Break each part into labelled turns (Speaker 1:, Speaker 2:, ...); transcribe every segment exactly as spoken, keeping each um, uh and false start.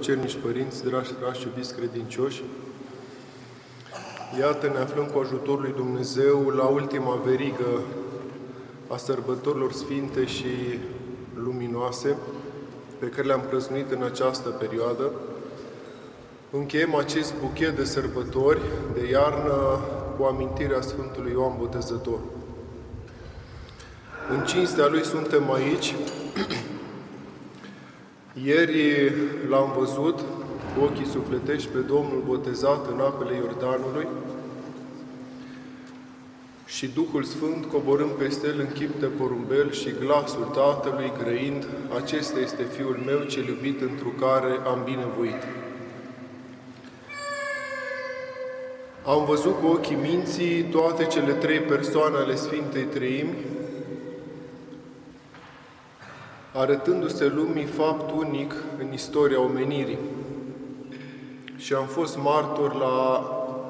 Speaker 1: preacucernici părinți, dragi frați și iubiți credincioși, iată, ne aflăm cu ajutorul lui Dumnezeu la ultima verigă a sărbătorilor sfinte și luminoase pe care le-am prăznuit în această perioadă. Încheiem acest buchet de sărbători de iarnă cu amintirea Sfântului Ioan Botezătorul. În cinstea Lui suntem aici. Ieri l-am văzut cu ochii sufletești pe Domnul botezat în apele Iordanului și Duhul Sfânt coborând peste el în chip de porumbel și glasul Tatălui grăind: acesta este Fiul meu cel iubit, întru care am binevoit. Am văzut cu ochii minții toate cele trei persoane ale Sfintei Treimi, arătându-se lumii fapt unic în istoria omenirii. Și am fost martor la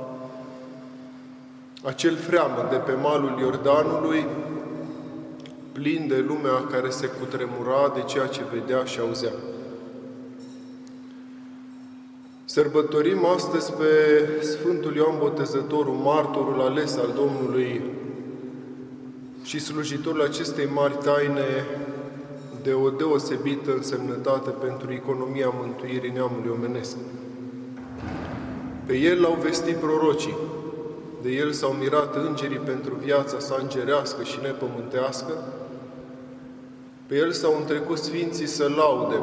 Speaker 1: acel freamăt de pe malul Iordanului, plin de lumea care se cutremura de ceea ce vedea și auzea. Sărbătorim astăzi pe Sfântul Ioan Botezătorul, martorul ales al Domnului și slujitorul acestei mari taine de o deosebită însemnătate pentru economia mântuirii neamului omenesc. Pe el l-au vestit prorocii, de el s-au mirat îngerii pentru viața sa îngerească și nepământească, pe el s-au întrecut sfinții să laude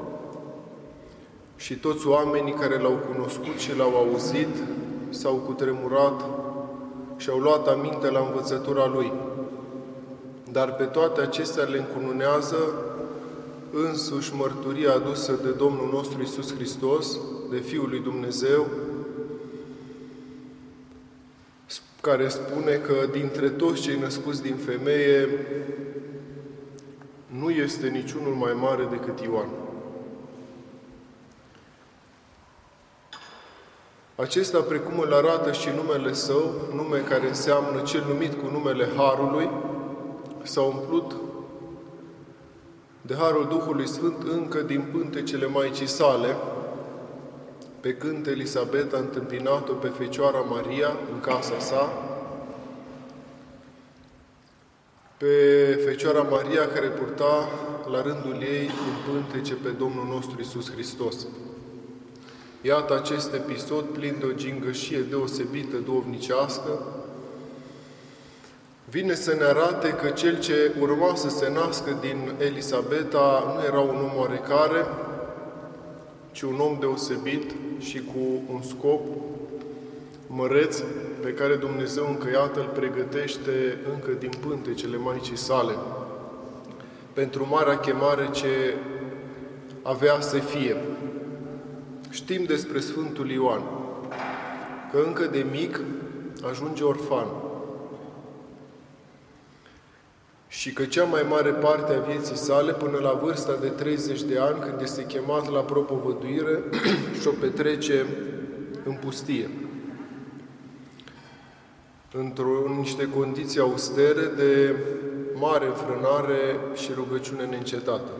Speaker 1: și toți oamenii care l-au cunoscut și l-au auzit s-au cutremurat și au luat aminte la învățătura lui. Dar pe toate acestea le încununează însuși mărturia adusă de Domnul nostru Iisus Hristos, de Fiul lui Dumnezeu, care spune că dintre toți cei născuți din femeie nu este niciunul mai mare decât Ioan. Acesta, precum îl arată și numele său, nume care înseamnă cel numit cu numele Harului, s-a umplut de Harul Duhului Sfânt încă din pântecele Maicii sale, pe când Elisabeta a întâmpinat-o pe Fecioara Maria în casa sa, pe Fecioara Maria care purta la rândul ei în pântece pe Domnul nostru Iisus Hristos. Iată acest episod plin de o gingășie deosebită, duhovnicească, vine să ne arate că cel ce urma să se nască din Elisabeta nu era un om oarecare, ci un om deosebit și cu un scop măreț pe care Dumnezeu încă iată îl pregătește încă din pântecele Maicii sale pentru marea chemare ce avea să fie. Știm despre Sfântul Ioan că încă de mic ajunge orfan și că cea mai mare parte a vieții sale, până la vârsta de treizeci de ani, când este chemat la propovăduire, și-o petrece în pustie, într-o niște condiții austere de mare înfrânare și rugăciune neîncetată.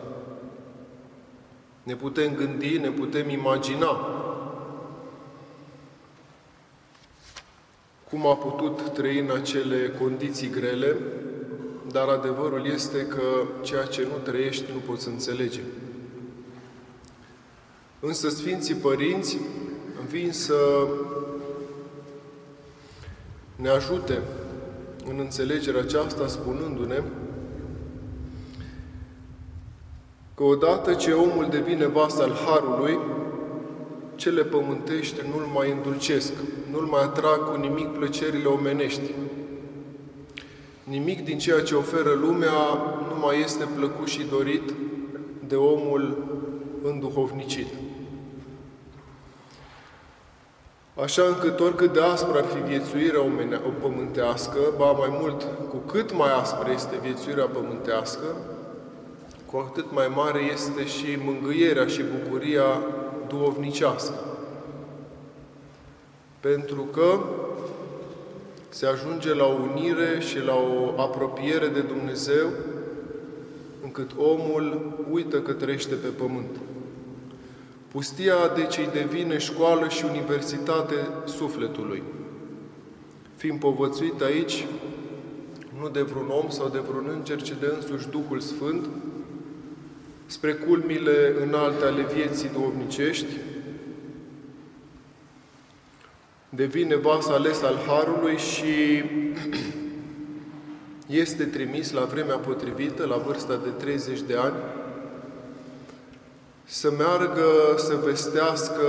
Speaker 1: Ne putem gândi, ne putem imagina cum a putut trăi în acele condiții grele, dar adevărul este că ceea ce nu trăiești nu poți înțelege. Însă Sfinții Părinți vin să ne ajute în înțelegerea aceasta, spunându-ne că odată ce omul devine vas al Harului, cele pământești nu-l mai îndulcesc, nu-l mai atrag cu nimic plăcerile omenești. Nimic din ceea ce oferă lumea nu mai este plăcut și dorit de omul înduhovnicit. Așa încât oricât de aspră ar fi viețuirea pământească, ba mai mult, cu cât mai aspră este viețuirea pământească, cu atât mai mare este și mângâierea și bucuria duhovnicească. Pentru că se ajunge la o unire și la o apropiere de Dumnezeu, încât omul uită că trăiește pe pământ. Pustia deci îi devine școală și universitate sufletului, fiind povățuit aici nu de vreun om sau de vreun înger, ci de însuși Duhul Sfânt, spre culmile înalte ale vieții duhovnicești, devine vas ales al Harului și este trimis la vremea potrivită, la vârsta de treizeci de ani, să meargă să vestească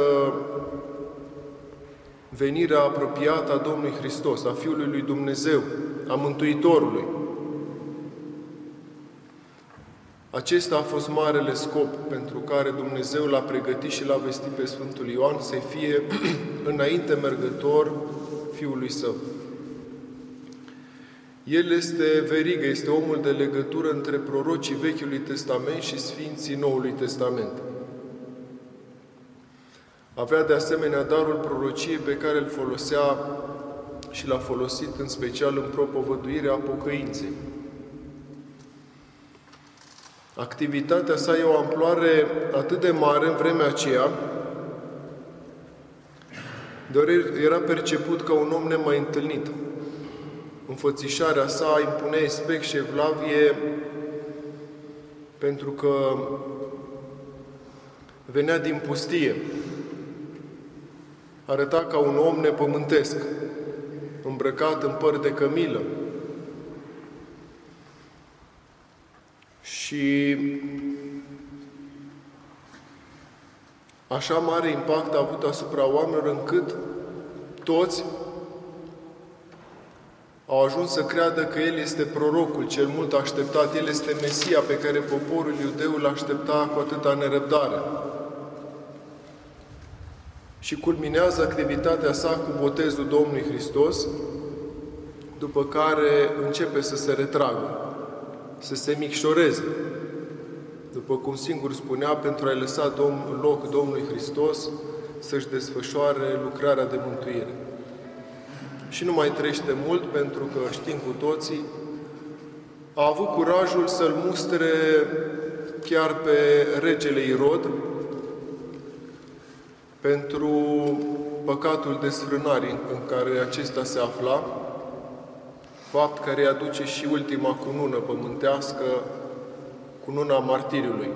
Speaker 1: venirea apropiată a Domnului Hristos, a Fiului lui Dumnezeu, a Mântuitorului. Acesta a fost marele scop pentru care Dumnezeu l-a pregătit și l-a vestit pe Sfântul Ioan să fie înainte mergător Fiului Său. El este verigă, este omul de legătură între prorocii Vechiului Testament și Sfinții Noului Testament. Avea de asemenea darul prorociei pe care îl folosea și l-a folosit în special în propovăduirea pocăinței. Activitatea sa e o amploare atât de mare în vremea aceea, deoarece era perceput ca un om nemai întâlnit. Înfățișarea sa impunea respect și evlavie pentru că venea din pustie. Arăta ca un om nepământesc, îmbrăcat în păr de cămilă. Și așa mare impact a avut asupra oamenilor încât toți au ajuns să creadă că El este prorocul cel mult așteptat, El este Mesia pe care poporul iudeu îl aștepta cu atâta nerăbdare. Și culminează activitatea sa cu botezul Domnului Hristos, după care începe să se retragă, să se micșoreze. După cum singur spunea, pentru a-i lăsa Domn, loc Domnului Hristos să-și desfășoare lucrarea de mântuire. Și nu mai trăiește mult, pentru că știm cu toții, a avut curajul să-l mustre chiar pe regele Irod pentru păcatul desfrânării în care acesta se afla, fapt care îi aduce și ultima cunună pământească, cununa martiriului.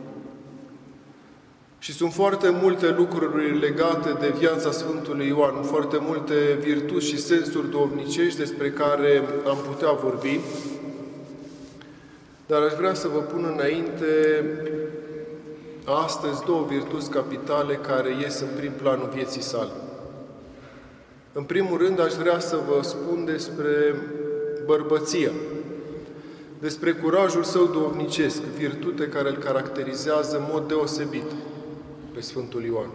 Speaker 1: Și sunt foarte multe lucruri legate de viața Sfântului Ioan, foarte multe virtuți și sensuri duhovnicești despre care am putea vorbi, dar aș vrea să vă pun înainte astăzi două virtuți capitale care ies în prim planul vieții sale. În primul rând, aș vrea să vă spun despre bărbăția, despre curajul său duhovnicesc, virtute care îl caracterizează în mod deosebit pe Sfântul Ioan.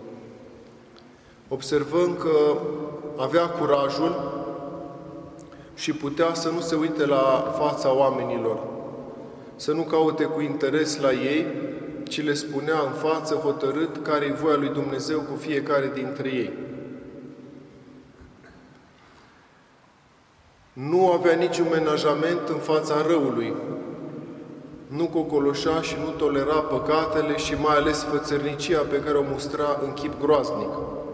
Speaker 1: Observăm că avea curajul și putea să nu se uite la fața oamenilor, să nu caute cu interes la ei, ci le spunea în față hotărât care-i voia lui Dumnezeu cu fiecare dintre ei. Nu avea niciun menajament în fața răului. Nu cocoloșa și nu tolera păcatele și mai ales fățărnicia pe care o mustra în chip groaznic.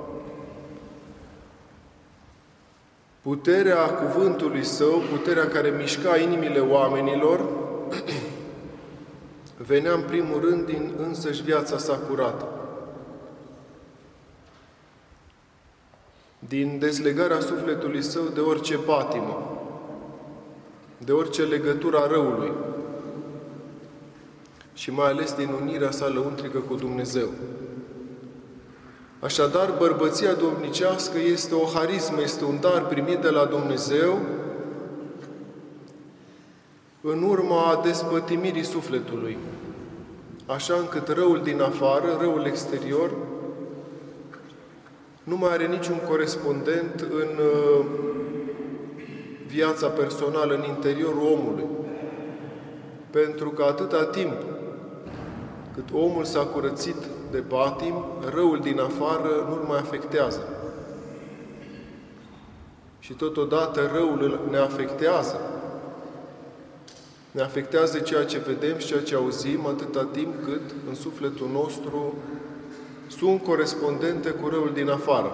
Speaker 1: Puterea cuvântului său, puterea care mișca inimile oamenilor, venea în primul rând din însăși viața sa curată. Din dezlegarea sufletului său de orice patimă, de orice legătură a răului și mai ales din unirea sa lăuntrică cu Dumnezeu. Așadar, bărbăția duhovnicească este o harismă, este un dar primit de la Dumnezeu în urma despătimirii sufletului, așa încât răul din afară, răul exterior, nu mai are niciun corespondent în viața personală, în interiorul omului. Pentru că atâta timp cât omul s-a curățit de patim, răul din afară nu-l mai afectează. Și totodată răul ne afectează. Ne afectează ceea ce vedem și ceea ce auzim atâta timp cât în sufletul nostru sunt corespondente cu răul din afară.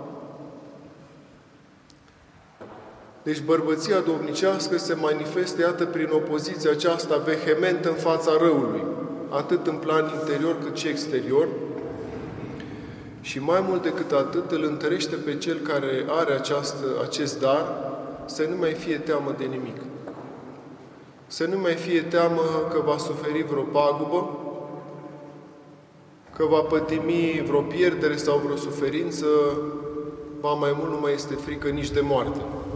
Speaker 1: Deci bărbăția duhovnicească se manifestă, iată, prin opoziția aceasta vehementă în fața răului, atât în plan interior cât și exterior, și mai mult decât atât îl întărește pe cel care are această, acest dar să nu mai fie teamă de nimic. Să nu mai fie teamă că va suferi vreo pagubă, că va pătimi vreo pierdere sau vreo suferință, ba mai mult nu mai este frică nici de moarte.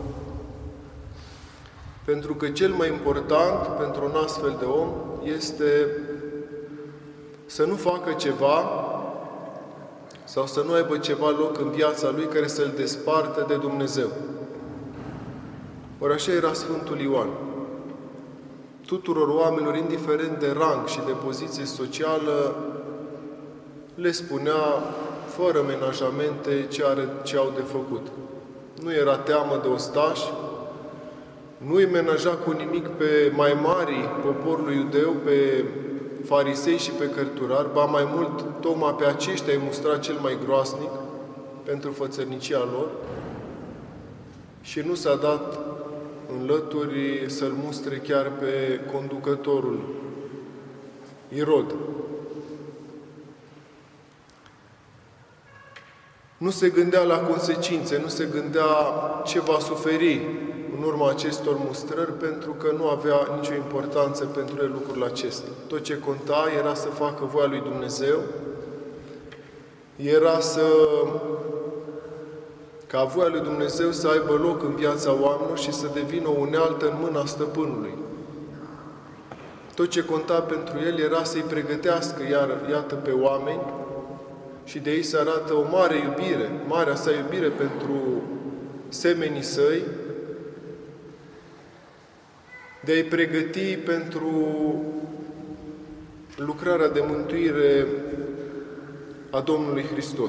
Speaker 1: Pentru că cel mai important pentru un astfel de om este să nu facă ceva sau să nu aibă ceva loc în viața lui care să-l desparte de Dumnezeu. Ori așa era Sfântul Ioan. Tuturor oamenilor, indiferent de rang și de poziție socială, le spunea fără menajamente ce, are, ce au de făcut. Nu era teamă de ostași, nu îi menaja cu nimic pe mai mari poporului iudeu, pe farisei și pe cărturari, ba mai mult, tocmai pe aceștia îi mustra cel mai groasnic pentru fățărnicia lor și nu s-a dat în lături să-l mustre chiar pe conducătorul Irod. Nu se gândea la consecințe, nu se gândea ce va suferi în urma acestor mustrări, pentru că nu avea nicio importanță pentru el lucrul acesta. Tot ce conta era să facă voia lui Dumnezeu, era să ca voia lui Dumnezeu să aibă loc în viața oamenilor și să devină o unealtă în mâna stăpânului. Tot ce conta pentru el era să-i pregătească, iar iată, pe oameni, și de ei se arată o mare iubire, marea sa iubire pentru semenii săi, de a-i pregăti pentru lucrarea de mântuire a Domnului Hristos.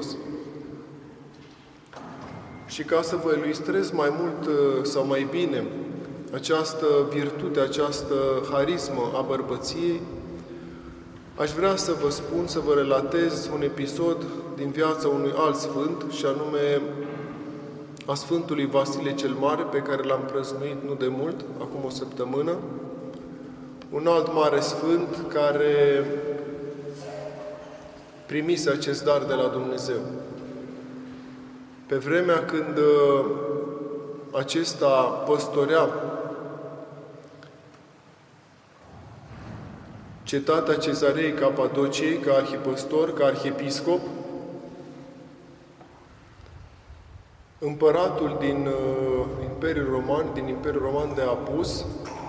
Speaker 1: Și ca să vă ilustrez mai mult sau mai bine această virtute, această harismă a bărbăției, aș vrea să vă spun, să vă relatez un episod din viața unui alt sfânt, și anume a Sfântului Vasile cel Mare, pe care l-am prăznuit nu de mult, acum o săptămână. Un alt mare sfânt care primise acest dar de la Dumnezeu. Pe vremea când acesta păstorea cetatea Cezarei Capadociei ca arhipăstor, ca arhiepiscop, împăratul din uh, Imperiul Roman, din Imperiul Roman de apus,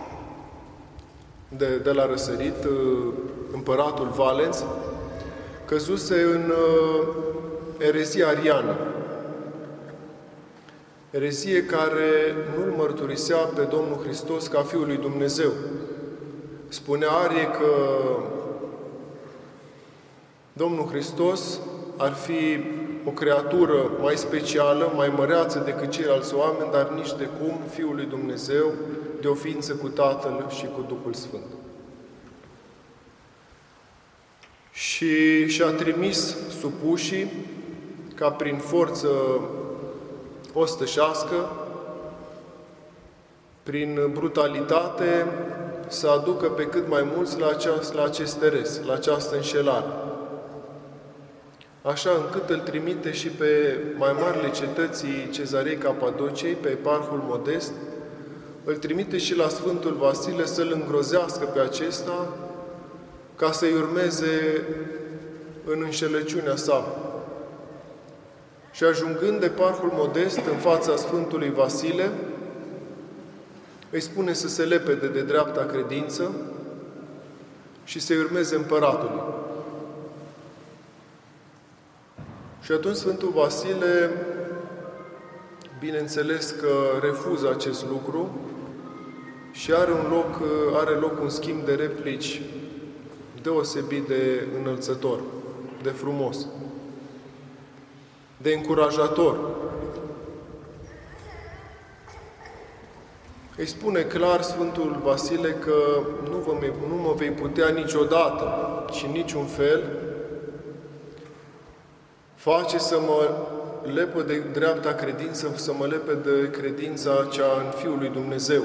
Speaker 1: de, de la răsărit, uh, împăratul Valens, căzuse în uh, erezia ariană. Erezie care nu-L mărturisea pe Domnul Hristos ca Fiul lui Dumnezeu. Spunea Arie că Domnul Hristos ar fi o creatură mai specială, mai măreață decât ceilalți oameni, dar nici de cum Fiul lui Dumnezeu, de o ființă cu Tatăl și cu Duhul Sfânt. Și și-a trimis supușii ca prin forță ostășească, prin brutalitate, să aducă pe cât mai mulți la, aceast, la acest teres, la această înșelare. Așa încât îl trimite și pe mai marile cetății Cezarei Capadociei, pe eparhul Modest, îl trimite și la Sfântul Vasile să-l îngrozească pe acesta, ca să-i urmeze în înșelăciunea sa. Și ajungând eparhul Modest în fața Sfântului Vasile, îi spune să se lepede de dreapta credință și să-i urmeze împăratului. Și atunci Sfântul Vasile, bineînțeles că refuză acest lucru și are, un loc, are loc un schimb de replici deosebit de înălțător, de frumos, de încurajator. Îi spune clar Sfântul Vasile că nu, vă, nu mă vei putea niciodată și în niciun fel face să mă lepă de dreapta credință, să mă lepe de credința cea în Fiul lui Dumnezeu.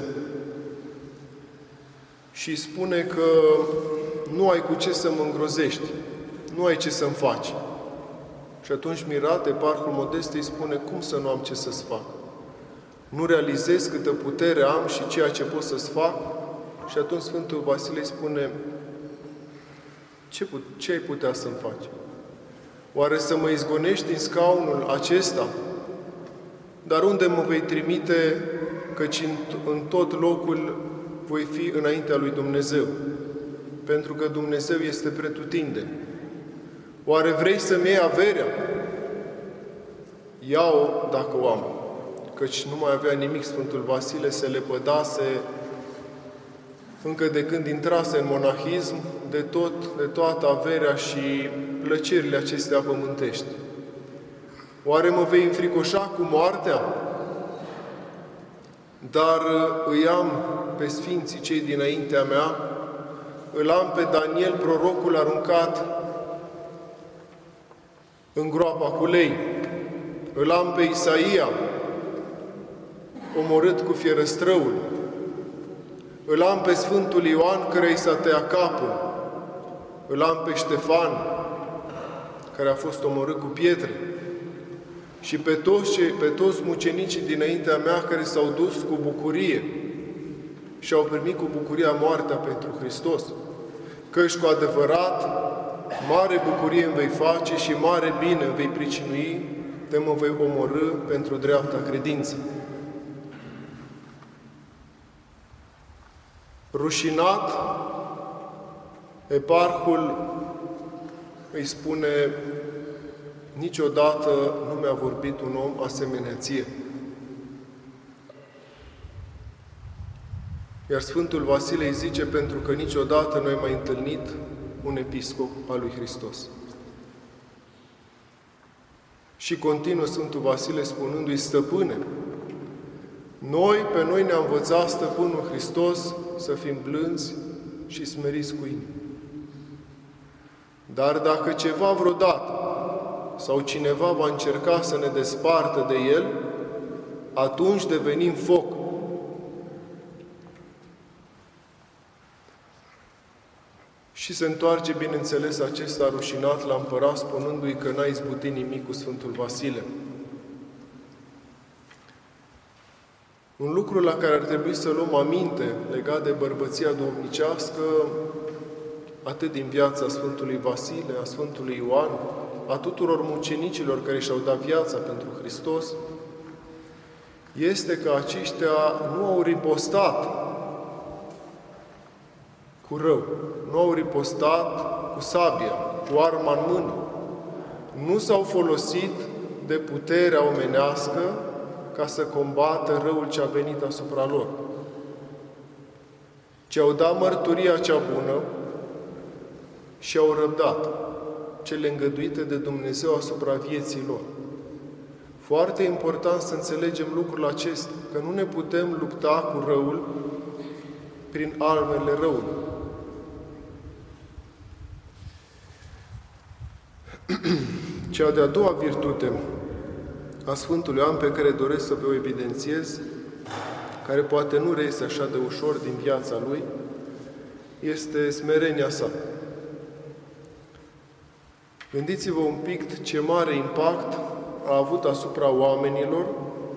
Speaker 1: Și spune că nu ai cu ce să mă îngrozești, nu ai ce să-mi faci. Și atunci Mirat, eparhul Modestei, spune: cum să nu am ce să-ți fac? Nu realizez câtă putere am și ceea ce pot să-ți fac? Și atunci Sfântul Vasile îi spune: ce, ce ai putea să-mi faci? Oare să mă izgonești din scaunul acesta? Dar unde mă vei trimite, căci în, în tot locul voi fi înaintea lui Dumnezeu, pentru că Dumnezeu este pretutindeni. Oare vrei să-mi iei averea? Ia-o dacă o am. Căci nu mai avea nimic Sfântul Vasile, se lepădase încă de când intrase în monahism de, tot, de toată averea și plăcerile acestea pământești. Oare mă vei înfricoșa cu moartea? Dar îi am pe sfinții cei dinaintea mea, îl am pe Daniel, prorocul aruncat în groapa cu lei, îl am pe Isaia, omorât cu fierăstrăul, îl am pe Sfântul Ioan, care i s-a tăiat capul, îl am pe Ștefan, care a fost omorât cu pietre, și pe toți, cei, pe toți mucenicii dinaintea mea care s-au dus cu bucurie și au primit cu bucuria moartea pentru Hristos. Căci cu adevărat mare bucurie îmi vei face și mare bine îmi vei pricinui de mă vei omorâ pentru dreapta credință. Rușinat, eparhul îi spune: niciodată nu mi-a vorbit un om asemenea ție. Iar Sfântul Vasile îi zice: pentru că niciodată nu ai mai întâlnit un episcop al lui Hristos. Și continuă Sfântul Vasile spunându-i: stăpâne, noi, pe noi ne-a învățat Stăpânul Hristos să fim blânzi și smeriți cu inimi. Dar dacă ceva vreodată sau cineva va încerca să ne despartă de El, atunci devenim foc. Și se întoarce, bineînțeles, acesta rușinat la împărat, spunându-i că n-a izbutit nimic cu Sfântul Vasile. Un lucru la care ar trebui să luăm aminte legat de bărbăția duhovnicească, atât din viața Sfântului Vasile, a Sfântului Ioan, a tuturor mucenicilor care și-au dat viața pentru Hristos, este că aceștia nu au ripostat cu rău, nu au ripostat cu sabia, cu arma în mână. Nu s-au folosit de puterea omenească ca să combată răul ce a venit asupra lor, ci au dat mărturia cea bună și au răbdat cele îngăduite de Dumnezeu asupra vieții lor. Foarte important să înțelegem lucrul acesta, că nu ne putem lupta cu răul prin armele răului. Cea de-a doua virtute a Sfântului Ioan, pe care doresc să vă o evidențiez, care poate nu reiese așa de ușor din viața lui, este smerenia sa. Gândiți-vă un pic ce mare impact a avut asupra oamenilor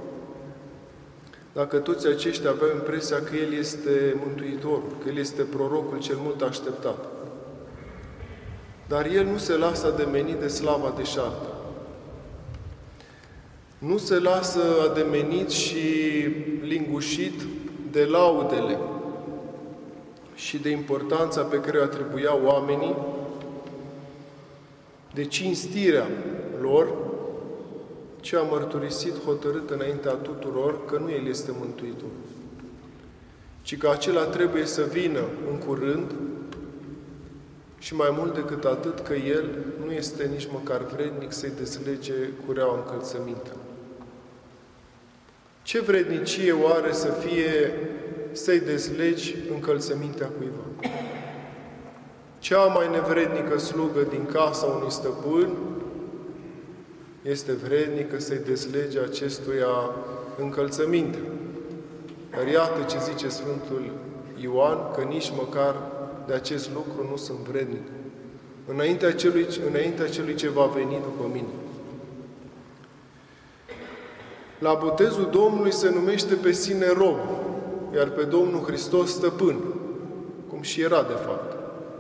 Speaker 1: dacă toți aceștia aveau impresia că El este Mântuitorul, că El este prorocul cel mult așteptat. Dar El nu se lasă ademenit de slava deșartă. Nu se lasă ademenit și lingușit de laudele și de importanța pe care o atribuiau oamenii, de cinstirea lor, ce a mărturisit hotărât înaintea tuturor că nu El este Mântuitor, ci că acela trebuie să vină în curând și mai mult decât atât că El nu este nici măcar vrednic să-i deslege cureaua încălțămintea. Ce vrednicie oare să fie să-i dezlegi încălțămintea cuiva? Cea mai nevrednică slugă din casa unui stăpân este vrednică să-i dezlege acestuia încălțăminte. Dar iată ce zice Sfântul Ioan, că nici măcar de acest lucru nu sunt vrednic, înaintea celui, înaintea celui ce va veni după mine. La botezul Domnului se numește pe sine rob, iar pe Domnul Hristos stăpân, cum și era de fapt.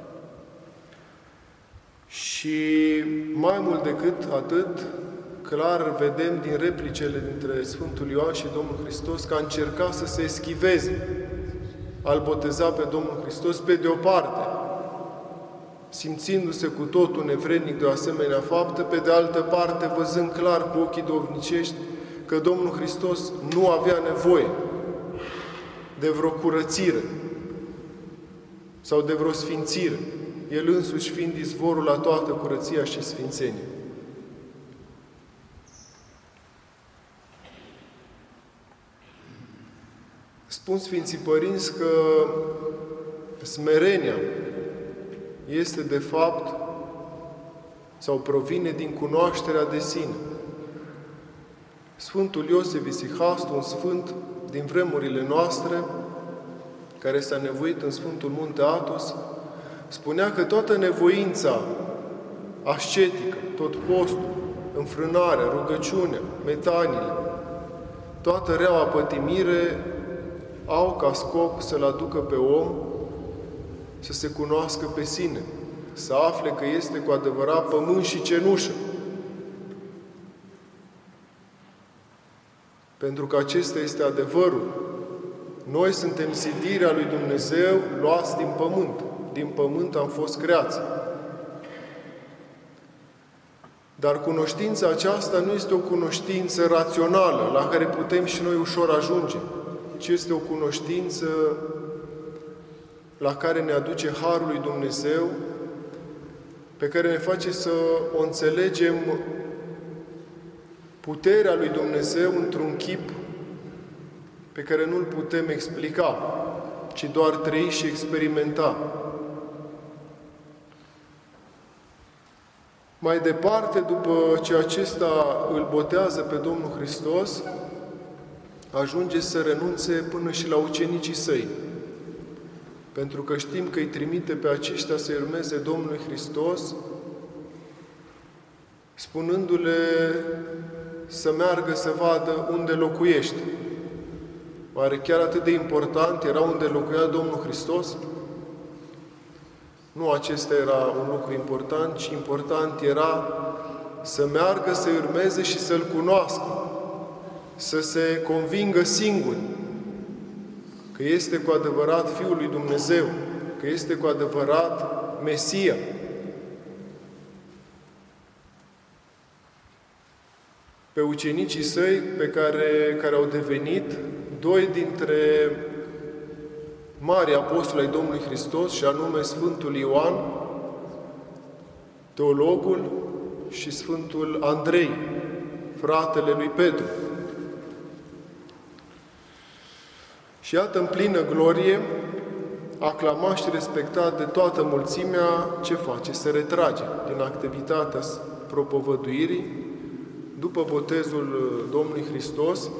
Speaker 1: Și mai mult decât atât, clar vedem din replicele dintre Sfântul Ioan și Domnul Hristos că a încercat să se eschiveze al boteza pe Domnul Hristos pe de o parte, simțindu-se cu totul nevrednic de o asemenea faptă, pe de altă parte văzând clar cu ochii dovnicești că Domnul Hristos nu avea nevoie de vreo curățire sau de vreo sfințire, El însuși fiind izvorul la toată curăția și sfințenia. Spun Sfinții Părinți că smerenia este de fapt sau provine din cunoașterea de sine. Sfântul Iosif Isihastru, un sfânt din vremurile noastre, care s-a nevoit în Sfântul Munte Athos, spunea că toată nevoința ascetică, tot postul, înfrânarea, rugăciunea, metanile, toată reaua pătimire au ca scop să-l aducă pe om să se cunoască pe sine, să afle că este cu adevărat pământ și cenușă. Pentru că acesta este adevărul. Noi suntem zidirea lui Dumnezeu luați din pământ. Din pământ am fost creați. Dar cunoștința aceasta nu este o cunoștință rațională, la care putem și noi ușor ajunge, ci este o cunoștință la care ne aduce Harul lui Dumnezeu, pe care ne face să o înțelegem puterea lui Dumnezeu într-un chip pe care nu-l putem explica, ci doar trăi și experimenta. Mai departe, după ce acesta îl botează pe Domnul Hristos, ajunge să renunțe până și la ucenicii săi. Pentru că știm că îi trimite pe aceștia să urmeze Domnului Hristos, spunându-le să meargă să vadă unde locuiește. Oare chiar atât de important era unde locuia Domnul Hristos? Nu acesta era un lucru important, ci important era să meargă, să urmeze și să-L cunoască, să se convingă singur că este cu adevărat Fiul lui Dumnezeu, că este cu adevărat Mesia. Pe ucenicii săi, pe care, care au devenit doi dintre mari apostoli ai Domnului Hristos, și anume Sfântul Ioan, teologul, și Sfântul Andrei, fratele lui Petru. Și iată, în plină glorie, aclamat și respectat de toată mulțimea, ce face? Se retrage din activitatea propovăduirii după botezul Domnului Hristos,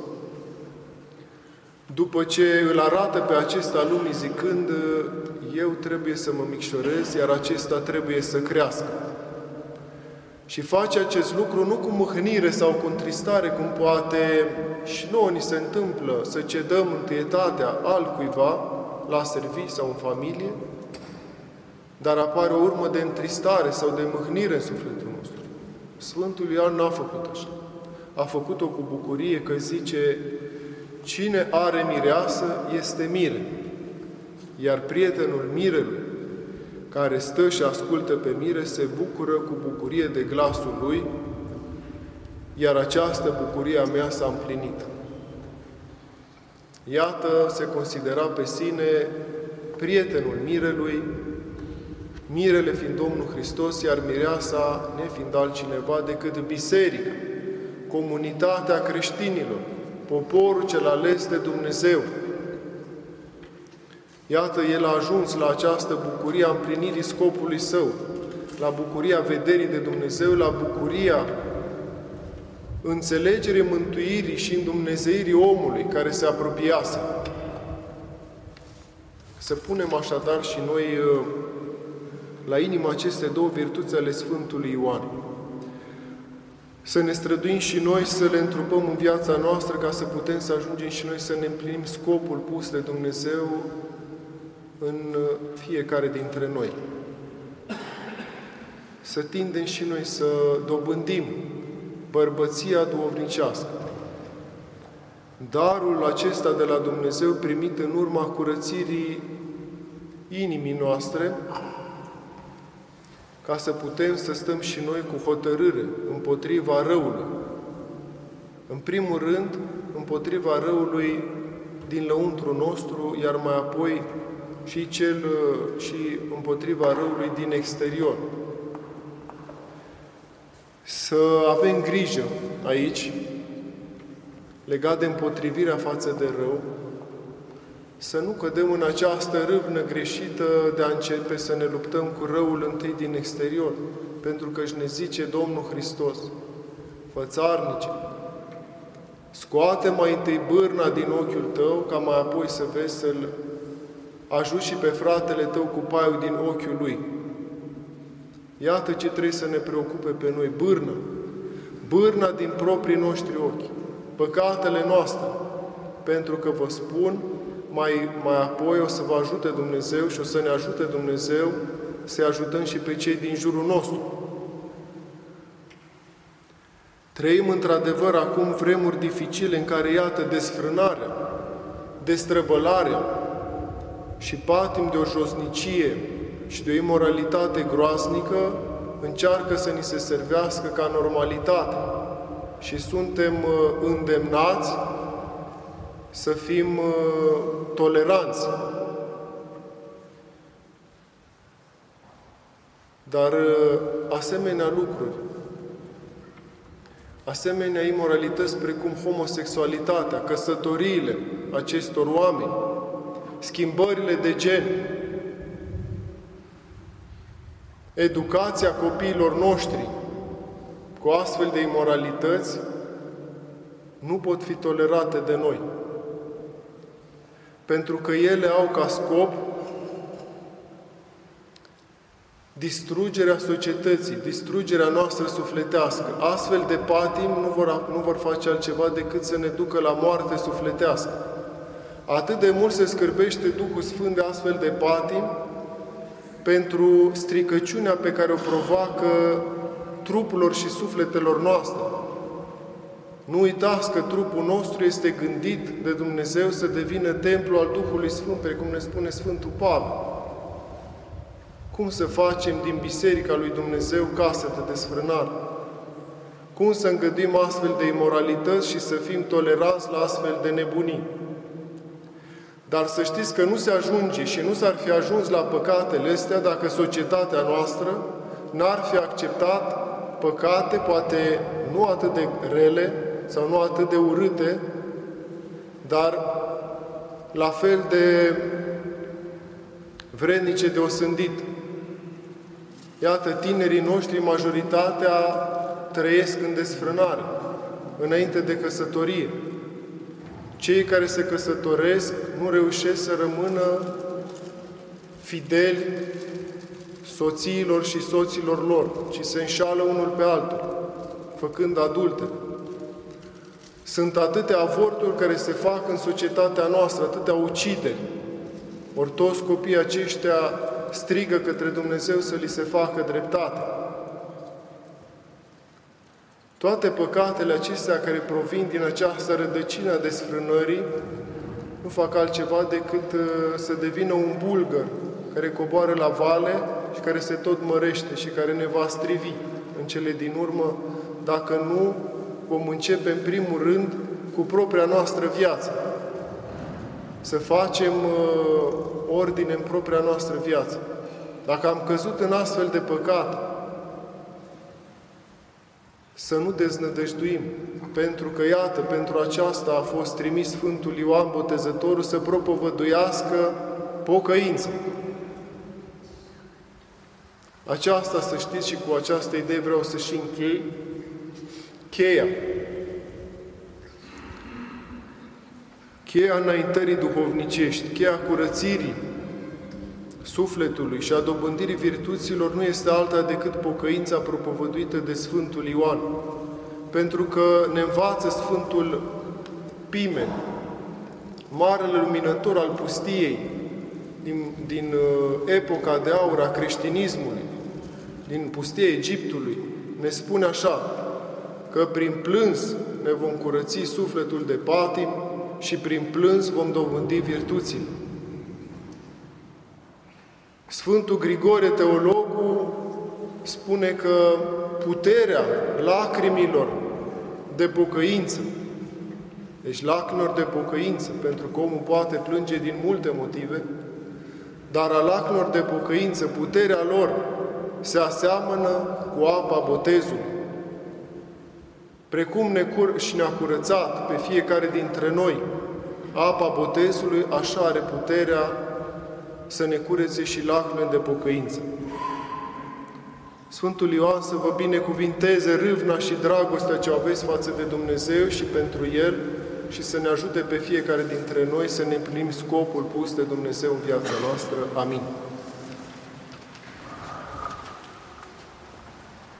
Speaker 1: după ce îl arată pe acesta lumii zicând: eu trebuie să mă micșorez, iar acesta trebuie să crească. Și face acest lucru nu cu mâhnire sau cu întristare, cum poate și nouă ni se întâmplă să cedăm întâietatea altcuiva la serviciu sau în familie, dar apare o urmă de întristare sau de mâhnire în sufletul nostru. Sfântul Ioan n-a făcut așa. A făcut-o cu bucurie, că zice: cine are mireasă este mire, iar prietenul mirelui, care stă și ascultă pe mire, se bucură cu bucurie de glasul lui, iar această bucurie a mea s-a împlinit. Iată, se considera pe sine prietenul mirelui, mirele fiind Domnul Hristos, iar mireasa nefiind altcineva decât biserica, comunitatea creștinilor, poporul cel ales de Dumnezeu. Iată, el a ajuns la această bucurie a împlinirii scopului său, la bucuria vederii de Dumnezeu, la bucuria înțelegere mântuirii și îndumnezeirii omului care se apropiase. Să punem așadar și noi la inimă aceste două virtuți ale Sfântului Ioan. Să ne străduim și noi să le întrupăm în viața noastră ca să putem să ajungem și noi să ne împlinim scopul pus de Dumnezeu în fiecare dintre noi. Să tindem și noi să dobândim bărbăția duhovnicească. Darul acesta de la Dumnezeu primit în urma curățirii inimii noastre, ca să putem să stăm și noi cu hotărâre împotriva răului. În primul rând, împotriva răului din lăuntru nostru, iar mai apoi și, cel, și împotriva răului din exterior. Să avem grijă aici, legat de împotrivirea față de rău, să nu cădem în această râvnă greșită de a începe să ne luptăm cu răul întâi din exterior, pentru că își ne zice Domnul Hristos, fățarnice, scoate mai întâi bârna din ochiul tău, ca mai apoi să vezi să-l ajuți și pe fratele tău cu paiul din ochiul lui. Iată ce trebuie să ne preocupe pe noi, bârna, bârna din proprii noștri ochi, păcatele noastre, pentru că vă spun, mai, mai apoi o să vă ajute Dumnezeu și o să ne ajute Dumnezeu să ajutăm și pe cei din jurul nostru. Trăim într-adevăr acum vremuri dificile în care, iată, desfrânarea, destrăbălarea și patim de o josnicie și de o imoralitate groaznică încearcă să ni se servească ca normalitate și suntem îndemnați să fim toleranți. Dar asemenea lucruri, asemenea imoralități precum homosexualitatea, căsătoriile acestor oameni, schimbările de gen, educația copiilor noștri cu astfel de imoralități nu pot fi tolerate de noi. Pentru că ele au ca scop distrugerea societății, distrugerea noastră sufletească. Astfel de patim nu vor, nu vor face altceva decât să ne ducă la moarte sufletească. Atât de mult se scârbește Duhul Sfânt de astfel de patim pentru stricăciunea pe care o provoacă trupurilor și sufletelor noastre. Nu uitați că trupul nostru este gândit de Dumnezeu să devină templu al Duhului Sfânt, precum ne spune Sfântul Pavel. Cum să facem din Biserica lui Dumnezeu casă de desfrânare? Cum să îngăduim astfel de imoralități și să fim toleranți la astfel de nebunii? Dar să știți că nu se ajunge și nu s-ar fi ajuns la păcatele astea dacă societatea noastră n-ar fi acceptat păcate, poate nu atât de rele sau nu atât de urâte, dar la fel de vrednice de osândit. Iată, tinerii noștri, majoritatea, trăiesc în desfrânare, înainte de căsătorie. Cei care se căsătoresc nu reușesc să rămână fideli soțiilor și soților lor, ci se înșală unul pe altul, făcând adulte. Sunt atâtea avorturi care se fac în societatea noastră, atâtea ucideri. Ori toți copiii aceștia strigă către Dumnezeu să li se facă dreptate. Toate păcatele acestea care provin din această rădăcină a desfrânării nu fac altceva decât să devină un bulgăr care coboară la vale și care se tot mărește și care ne va strivi în cele din urmă, dacă nu vom începe în primul rând cu propria noastră viață. Să facem uh, ordine în propria noastră viață. Dacă am căzut în astfel de păcat, să nu deznădăjduim, pentru că, iată, pentru aceasta a fost trimis Sfântul Ioan Botezătorul să propovăduiască pocăință. Aceasta, să știți, și cu această idee vreau să și închei, cheia Cheia înaintării duhovnicești, cheia curățirii sufletului și a dobândirii virtuților nu este alta decât pocăința propovăduită de Sfântul Ioan. Pentru că ne învață Sfântul Pimen, marele luminător al pustiei, din, din epoca de aur a creștinismului, din pustia Egiptului, ne spune așa, că prin plâns ne vom curăți sufletul de patim și prin plâns vom dobândi virtuțile. Sfântul Grigore, teologul, spune că puterea lacrimilor de pocăință, deci lacrimilor de pocăință, pentru că omul poate plânge din multe motive, dar a lacrimilor de pocăință, puterea lor se aseamănă cu apa botezului. Precum ne cur- și ne-a curățat pe fiecare dintre noi apa botezului, așa are puterea să ne curețe și lacrimile de pocăință. Sfântul Ioan să vă binecuvinteze râvna și dragostea ce aveți față de Dumnezeu și pentru El și să ne ajute pe fiecare dintre noi să ne împlinim scopul pus de Dumnezeu în viața noastră. Amin.